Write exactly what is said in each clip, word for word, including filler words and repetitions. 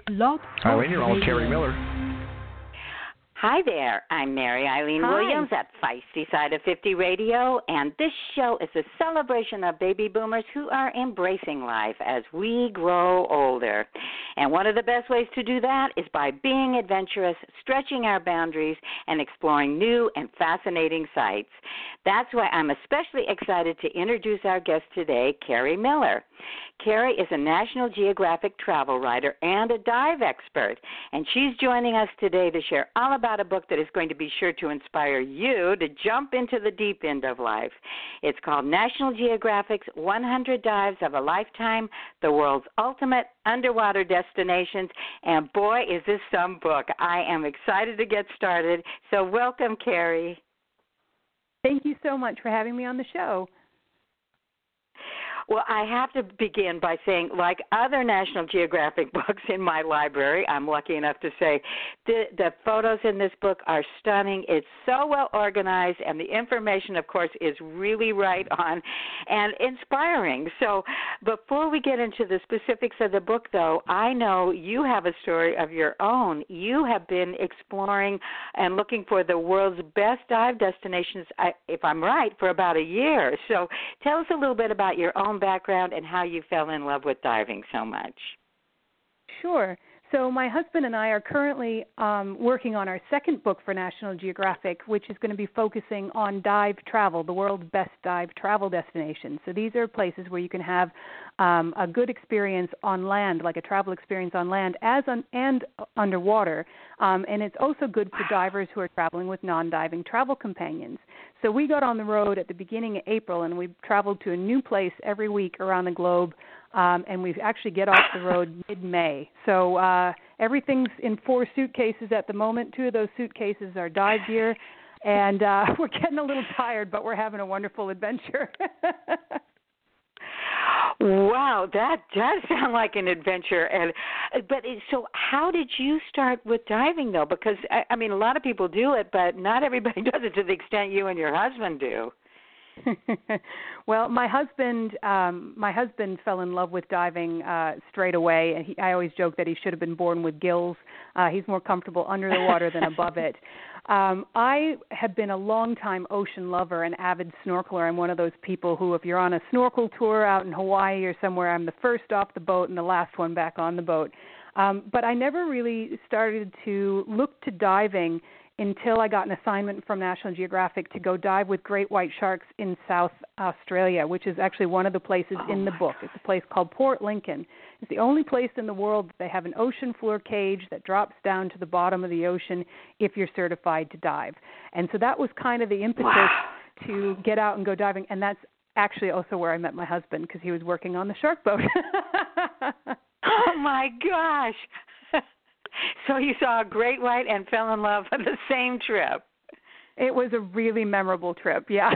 Blog Hi, Talk Eileen. You're on with Carrie Miller. Hi there, I'm Mary Eileen Hi. Williams at Feisty Side of fifty Radio, and this show is a celebration of baby boomers who are embracing life as we grow older. And one of the best ways to do that is by being adventurous, stretching our boundaries, and exploring new and fascinating sights. That's why I'm especially excited to introduce our guest today, Carrie Miller. Carrie is a National Geographic travel writer and a dive expert, and she's joining us today to share all about a book that is going to be sure to inspire you to jump into the deep end of life. It's called National Geographic's one hundred Dives of a Lifetime, the World's Ultimate Underwater Destinations, and boy, is this some book. I am excited to get started, so welcome, Carrie. Thank you so much for having me on the show. Well, I have to begin by saying, like other National Geographic books in my library, I'm lucky enough to say, the, the photos in this book are stunning. It's so well organized, and the information, of course, is really right on and inspiring. So before we get into the specifics of the book, though, I know you have a story of your own. You have been exploring and looking for the world's best dive destinations, if I'm right, for about a year. So tell us a little bit about your own background and how you fell in love with diving so much. Sure. So my husband and I are currently um, working on our second book for National Geographic, which is going to be focusing on dive travel, the world's best dive travel destinations. So these are places where you can have um, a good experience on land, like a travel experience on land as un- and underwater. Um, and it's also good for divers who are traveling with non-diving travel companions. So we got on the road at the beginning of April, and we traveled to a new place every week around the globe. Um, and we actually get off the road mid-May. So uh, everything's in four suitcases at the moment. Two of those suitcases are dive gear, and uh, we're getting a little tired, but we're having a wonderful adventure. Wow, that does sound like an adventure. And but it, so, how did you start with diving, though? Because I, I mean, a lot of people do it, but not everybody does it to the extent you and your husband do. Well, my husband, um, my husband fell in love with diving uh, straight away. And he, I always joke that he should have been born with gills. Uh, he's more comfortable under the water than above it. Um, I have been a long-time ocean lover and avid snorkeler. I'm one of those people who, if you're on a snorkel tour out in Hawaii or somewhere, I'm the first off the boat and the last one back on the boat. Um, but I never really started to look to diving until I got an assignment from National Geographic to go dive with great white sharks in South Australia, which is actually one of the places oh in the book. It's a place called Port Lincoln. It's the only place in the world that they have an ocean floor cage that drops down to the bottom of the ocean if you're certified to dive. And so that was kind of the impetus wow. to get out and go diving, and that's actually also where I met my husband because he was working on the shark boat. Oh, my gosh. So you saw a great white and fell in love on the same trip. It was a really memorable trip, yeah.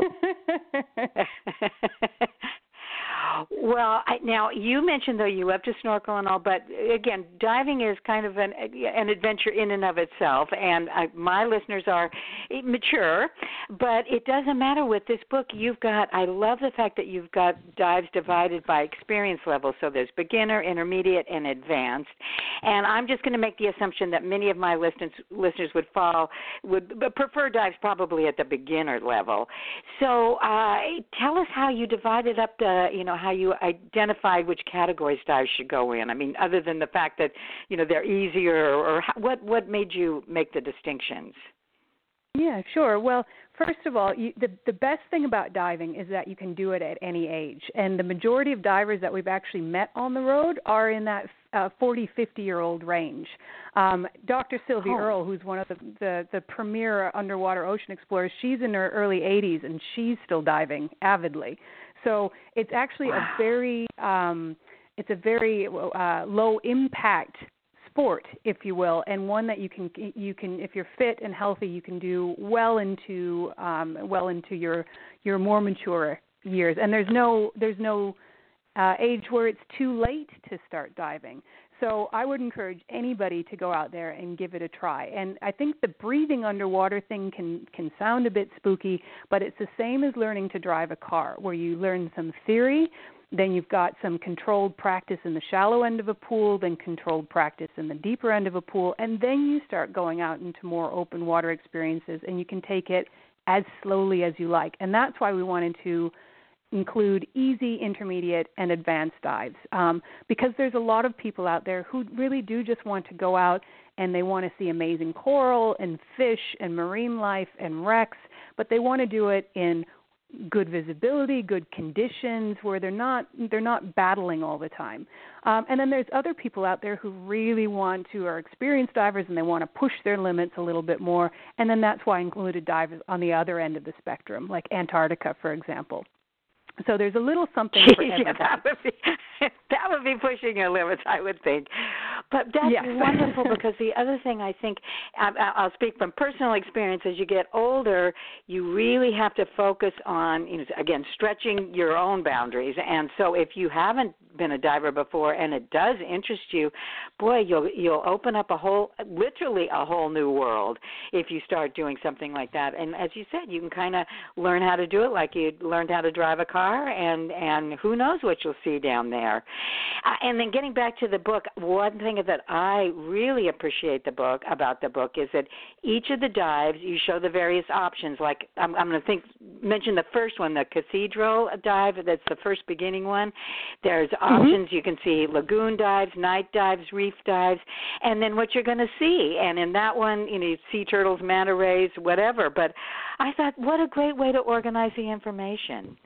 Well, I, now you mentioned, though, you love to snorkel and all, but again, diving is kind of an, an adventure in and of itself, and I, my listeners are mature, but it doesn't matter with this book. You've got, I love the fact that you've got dives divided by experience level, so there's beginner, intermediate, and advanced, and I'm just going to make the assumption that many of my listeners, listeners would fall, would prefer dives probably at the beginner level. So uh, tell us how you divided up the, you know, how you identified which categories dives should go in. I mean, other than the fact that, you know, they're easier, or, or what, what made you make the distinctions? Yeah, sure. Well, first of all, you, the, the best thing about diving is that you can do it at any age. And the majority of divers that we've actually met on the road are in that uh, forty, fifty-year-old range. Um, Doctor Sylvie oh. Earle, who's one of the, the, the premier underwater ocean explorers, she's in her early eighties, and she's still diving avidly. So it's actually wow. a very, um, it's a very uh, low impact sport, if you will, and one that you can, you can, if you're fit and healthy, you can do well into, um, well into your, your more mature years. And there's no, there's no uh, age where it's too late to start diving. So I would encourage anybody to go out there and give it a try. And I think the breathing underwater thing can, can sound a bit spooky, but it's the same as learning to drive a car, where you learn some theory Then you've got some controlled practice in the shallow end of a pool, then controlled practice in the deeper end of a pool, and then you start going out into more open water experiences, and you can take it as slowly as you like. And that's why we wanted to include easy, intermediate, and advanced dives, um, because there's a lot of people out there who really do just want to go out and they want to see amazing coral and fish and marine life and wrecks, but they want to do it in good visibility, good conditions, where they're not they're not battling all the time. Um, and then there's other people out there who really want to, are experienced divers, and they want to push their limits a little bit more. And then that's why I included divers on the other end of the spectrum, like Antarctica, for example. So there's a little something for everybody. Yeah, that would be that would be pushing your limits, I would think. But that's yes. wonderful, because the other thing I think, I'll speak from personal experience, as you get older, you really have to focus on, you know, again, stretching your own boundaries. And so if you haven't been a diver before and it does interest you, boy, you'll you'll open up a whole, literally a whole new world if you start doing something like that. And as you said, you can kind of learn how to do it like you learned how to drive a car, and, and who knows what you'll see down there. Uh, and then getting back to the book, one thing that I really appreciate the book about the book is that each of the dives, you show the various options. Like I'm, I'm going to think mention the first one, the cathedral dive. That's the first beginning one. There's options. Mm-hmm. You can see lagoon dives, night dives, reef dives, and then what you're going to see. And in that one, you know, sea turtles, manta rays, whatever. But I thought, what a great way to organize the information.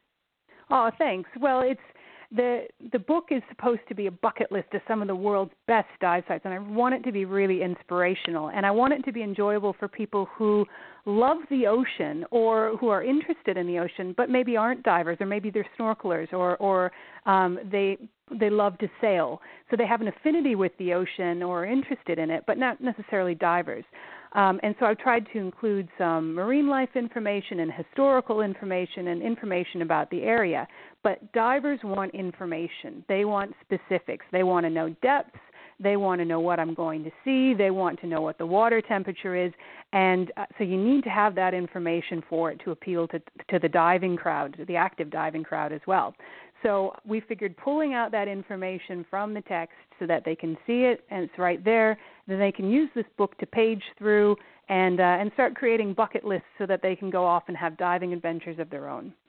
Oh, thanks. Well, it's the the book is supposed to be a bucket list of some of the world's best dive sites, and I want it to be really inspirational, and I want it to be enjoyable for people who love the ocean or who are interested in the ocean, but maybe aren't divers, or maybe they're snorkelers, or or um, they they love to sail, so they have an affinity with the ocean or are interested in it, but not necessarily divers. Um, and so I've tried to include some marine life information and historical information and information about the area. But divers want information. They want specifics. They want to know depths. They want to know what I'm going to see. They want to know what the water temperature is. And uh, so you need to have that information for it to appeal to, to the diving crowd, to the active diving crowd as well. So we figured pulling out that information from the text so that they can see it and it's right there, then they can use this book to page through and uh, and start creating bucket lists so that they can go off and have diving adventures of their own.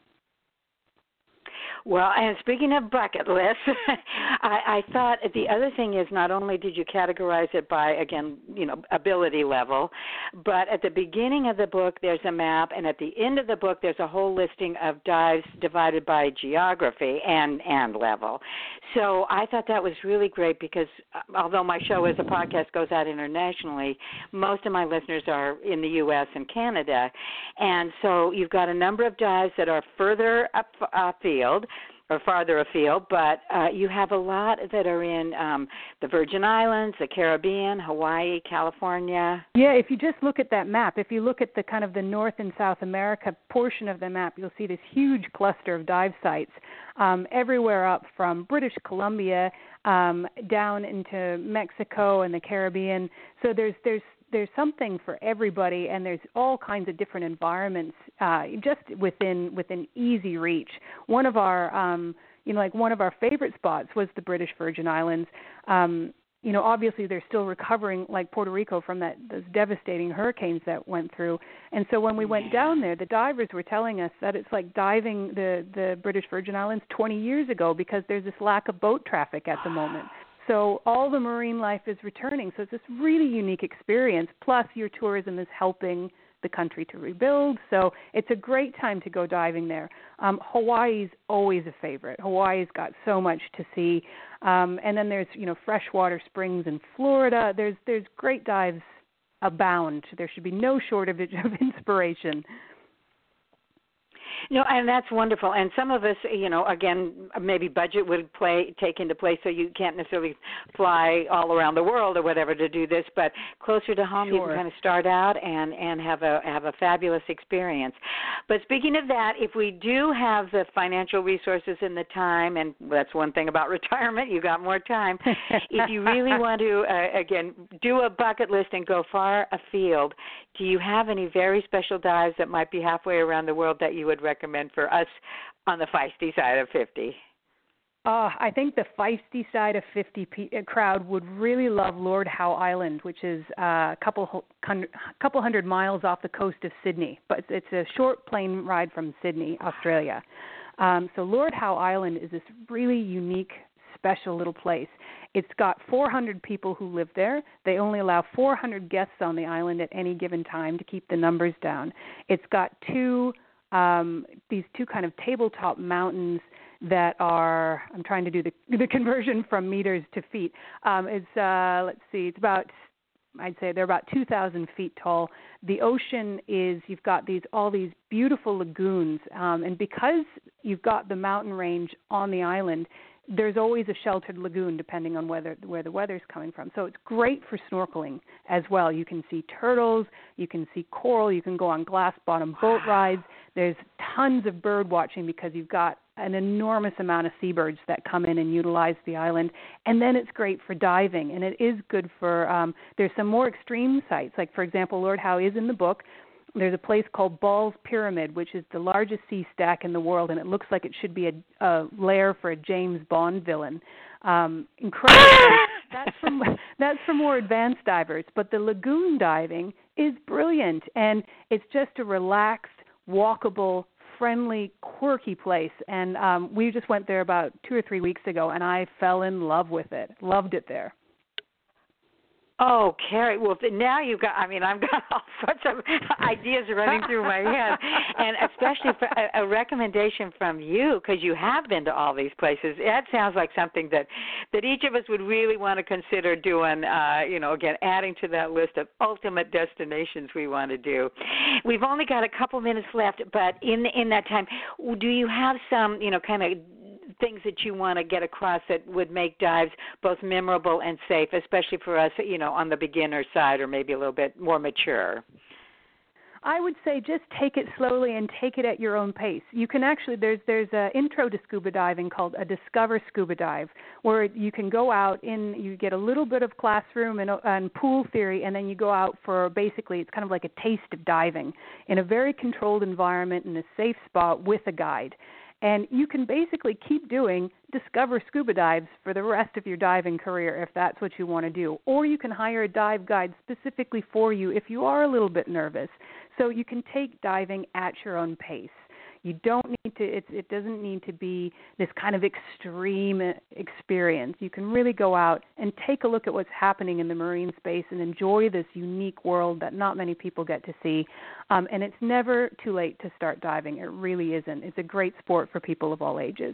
Well, and speaking of bucket lists, I, I thought the other thing is not only did you categorize it by, again, you know, ability level, but at the beginning of the book there's a map, and at the end of the book there's a whole listing of dives divided by geography and, and level. So I thought that was really great because although my show as a podcast goes out internationally, most of my listeners are in the U S and Canada. And so you've got a number of dives that are further up afield, or farther afield, but uh, you have a lot that are in um, the Virgin Islands, the Caribbean, Hawaii, California. Yeah, if you just look at that map, if you look at the kind of the North and South America portion of the map, you'll see this huge cluster of dive sites um, everywhere up from British Columbia um, down into Mexico and the Caribbean. So there's there's there's something for everybody, and there's all kinds of different environments uh, just within within easy reach. One of our, um, you know, like one of our favorite spots was the British Virgin Islands. Um, you know, obviously they're still recovering, like Puerto Rico, from that those devastating hurricanes that went through. And so when we went down there, the divers were telling us that it's like diving the the British Virgin Islands twenty years ago because there's this lack of boat traffic at the moment. So all the marine life is returning. So it's this really unique experience. Plus, your tourism is helping the country to rebuild. So it's a great time to go diving there. Um, Hawaii's always a favorite. Hawaii's got so much to see. Um, and then there's, you know, freshwater springs in Florida. There's there's great dives abound. There should be no shortage of inspiration. No, and that's wonderful. And some of us, you know, again, maybe budget would play take into play, so you can't necessarily fly all around the world or whatever to do this. But closer to home, sure. you can kind of start out and, and have a have a fabulous experience. But speaking of that, if we do have the financial resources and the time, and that's one thing about retirement, you got more time. If you really want to, uh, again, do a bucket list and go far afield, do you have any very special dives that might be halfway around the world that you would recommend for us on the feisty side of fifty? Uh, I think the feisty side of fifty p- crowd would really love Lord Howe Island, which is uh, a couple hundred, couple hundred miles off the coast of Sydney, but it's a short plane ride from Sydney, Australia. Um, so Lord Howe Island is this really unique, special little place. It's got four hundred people who live there. They only allow four hundred guests on the island at any given time to keep the numbers down. It's got two um, these two kind of tabletop mountains that are, I'm trying to do the, the conversion from meters to feet. Um, it's, uh, let's see, it's about, I'd say they're about two thousand feet tall. The ocean is, you've got these all these beautiful lagoons, um, and because you've got the mountain range on the island, there's always a sheltered lagoon depending on whether, where the weather's coming from. So it's great for snorkeling as well. You can see turtles, you can see coral, you can go on glass bottom boat rides. There's tons of bird watching because you've got an enormous amount of seabirds that come in and utilize the island. And then it's great for diving, and it is good for, um, there's some more extreme sites. Like, for example, Lord Howe is in the book. There's a place called Ball's Pyramid, which is the largest sea stack in the world, and it looks like it should be a, a lair for a James Bond villain. Um, incredible. that's from that's for more advanced divers, but the lagoon diving is brilliant, and it's just a relaxed, walkable, friendly, quirky place. And um, we just went there about two or three weeks ago, and I fell in love with it. Loved it there. Oh, Carrie, well, now you've got, I mean, I've got all sorts of ideas running through my head, and especially for a, a recommendation from you, because you have been to all these places. That sounds like something that, that each of us would really want to consider doing, uh, you know, again, adding to that list of ultimate destinations we want to do. We've only got a couple minutes left, but in in that time, do you have some, you know, kind of things that you want to get across that would make dives both memorable and safe, especially for us, you know, on the beginner side or maybe a little bit more mature? I would say just take it slowly and take it at your own pace. You can actually, there's there's an intro to scuba diving called a Discover Scuba Dive, where you can go out in, you get a little bit of classroom and, and pool theory, and then you go out for basically, it's kind of like a taste of diving in a very controlled environment in a safe spot with a guide. And you can basically keep doing Discover Scuba Dives for the rest of your diving career if that's what you want to do. Or you can hire a dive guide specifically for you if you are a little bit nervous. So you can take diving at your own pace. You don't need to, it, it doesn't need to be this kind of extreme experience. You can really go out and take a look at what's happening in the marine space and enjoy this unique world that not many people get to see. Um, and it's never too late to start diving. It really isn't. It's a great sport for people of all ages.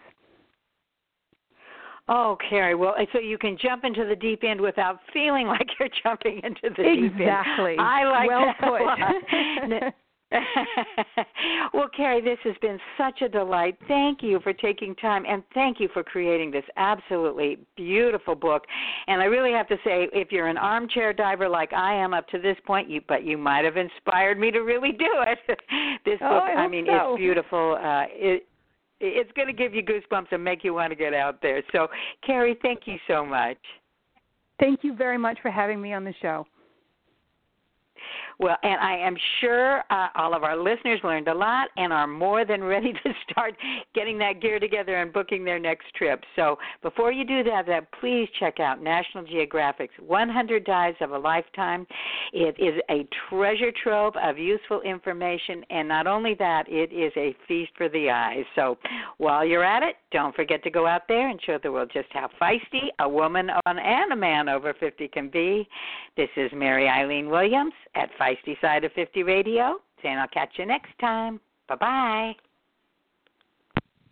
Oh, Carrie, well, so you can jump into the deep end without feeling like you're jumping into the exactly. deep end. Exactly. I like well that put. Well, Carrie, this has been such a delight. Thank you for taking time, and thank you for creating this absolutely beautiful book. And I really have to say, if you're an armchair diver like I am up to this point, you but you might have inspired me to really do it. This oh, book, I, I mean, so. it's beautiful. Uh, it, it's going to give you goosebumps and make you want to get out there. So, Carrie, thank you so much. Thank you very much for having me on the show. Well, and I am sure uh, all of our listeners learned a lot and are more than ready to start getting that gear together and booking their next trip. So before you do that, that please check out National Geographic's one hundred Dives of a Lifetime. It is a treasure trove of useful information, and not only that, it is a feast for the eyes. So while you're at it, don't forget to go out there and show the world just how feisty a woman and a man over fifty can be. This is Mary Eileen Williams at Feisty Side of fifty Radio, saying I'll catch you next time. Bye-bye.